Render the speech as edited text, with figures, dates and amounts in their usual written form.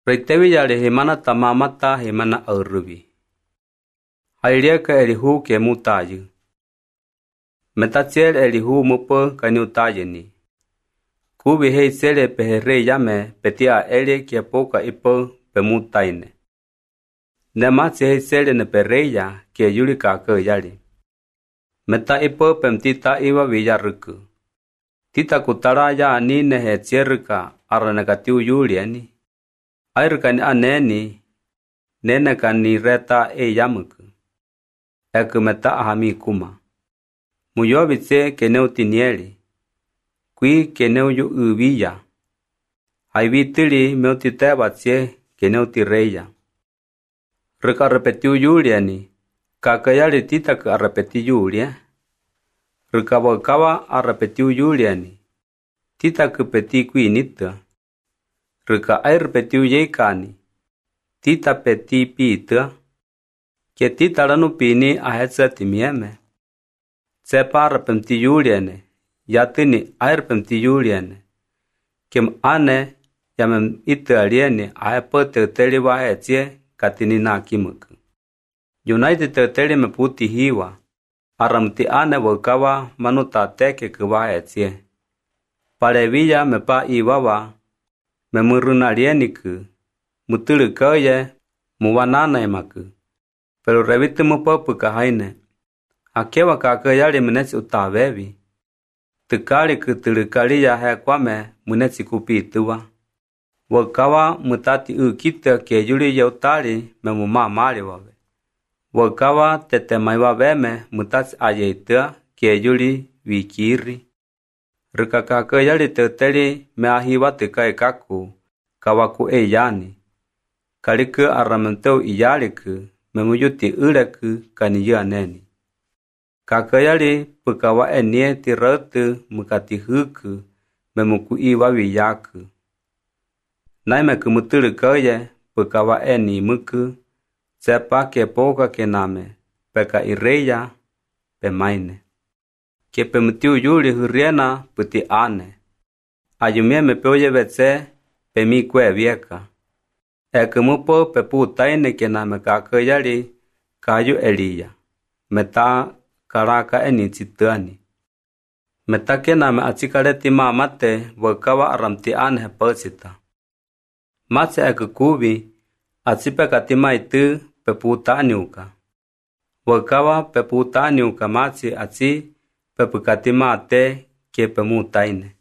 Reitewi yale hemana tamamata hemana arubi. Hairiaka elihu ke mutayu. Metatsiel elihu mupo kaniutayeni. Kubi hei sele pehere yame petia ele kia poka ipo pemutaine. Nematsi hei sele ne pereya kia yulika ke yali. Meta ipo pemtita iwa viyaruku. Tita kutara ya anine he tsierika aranagatiu yuliani. Airukani aneni nenekani reta yamuku. Eku meta ahami kuma. Muyovitse keneu tinieli. Kui keneu yu uviya. Haivitili meutitevatsie keneu tireya. Rika repetiu yuliani. Kakayali titaku arrepeti yulia. Rika wakawa arrepetiu yuliani. Titaku peti kui nita. Rika airrepetiu yeikani. Tita peti pita. Ke tita ranu pini ahetsa timieme. Tsepa arrepenti yuliane. Yatini airrepenti yuliane. Kem ane yamem ite aliene ahepote teli wahetsie katini na kimuku. United teli me puti hiwa. Aramti ane wakawa manuta teke kuwahetsie. Palevilla me pa iwawa. Me murunalieniku. Mutulu koye muwanana emaku. Pero revite mupopu kahaine. Akewa kakayali munetsi utavevi. Tukali kutulukali ya hekwame munetsi kupituwa. Wakawa mutati ukita ke yuli ya utali me mumamali wawe. Wakawa tetemaiwa veme mutatsi ayeitua ke yuli wikiri. Rika kakayali teuteli me ahiwa tukai kaku kawaku eyani. Kaliku aramenteu iyaliku me muyuti uleku kaniyaneni. Kakayali pukawa enie tirautu mukatihuku me muku iwa wiyaku. Naime kumutulu koye pukawa eni muku sepa ke poka kename peka ireya pemaine. Ke pemutiu yuli huriena puti ane. Ayumie me peoye vetse pemi kwe vieka. Ekumupo pepu taine kename kakayali kayu eliya. Meta karaka eni tsituani. Meta kename atsikareti mamate wakawa aramti ane heposita. Matse ekukubi atsipeka timaitu pepu taniuka. Wakawa pepu taniuka matsi atsi pepu katimate ke pemutaine.